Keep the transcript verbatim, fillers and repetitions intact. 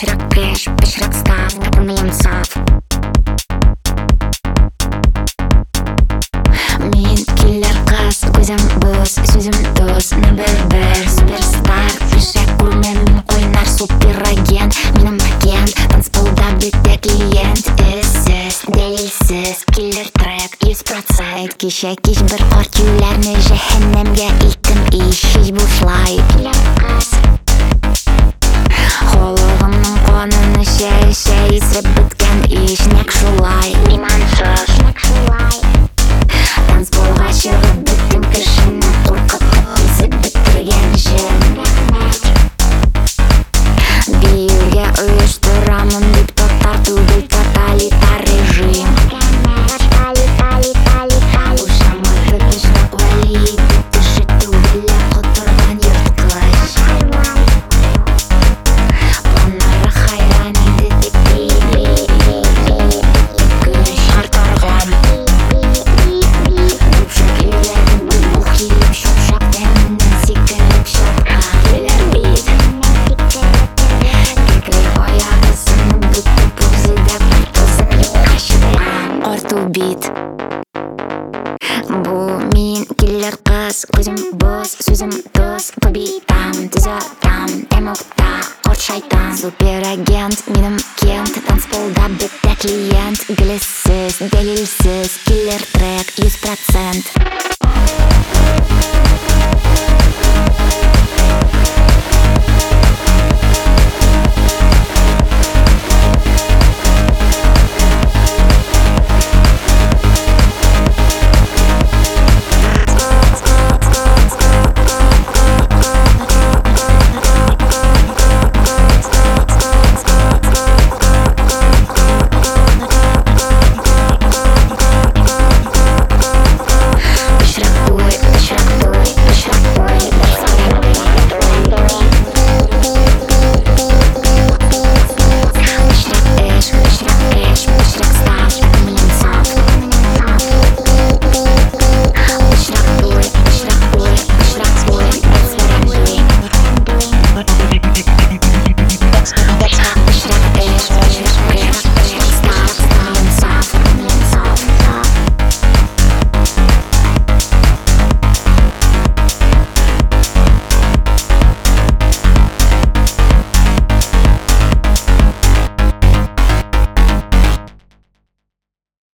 Пычрак кэш, пычрак став, көңілім саф. Мен киллер қыз, көзім бос, сөзім дос. Нөмір бір суперстар, пішек көрмемін ойнар суперагент. Менің агент, танцполда бетте клиент. Эссіз, дәлелсіз, киллер трек, жүз процент. Кеше кеш бір қарт үйлерні жехеннемге илтім иш, хич бұшлай. Киллер қыз Холығымның қонын іше-іше ісіріп біткен иш, нек шулай. Имансыз, нек шулай. Танцполға шығып біттім кішіні, қорқытып ісіп біттірген жын. Биюге ұйыштырамын деп тоқтар түгіл тоталитар режим. Ушамы тышнақ вали, тыші түгілі құтырған ертқыш. Планары хайран еді тек күш артарған. Көпшік үйлердің бұл келіп шоқшақ дәмінен секіріп шатқан. Келер бейт кекірек ояғысының бүкті пұзыда күлтізін қашыған. Қорту бит Бұл мен киллер қыз, көзім бос, сөзім дос. Побитам, түзатам, темокта, қорт шайтан. Суперагент, менің кент, танцполда бітті клиент. Гіліссіз, дәлелсіз, киллер трек, жүз процент.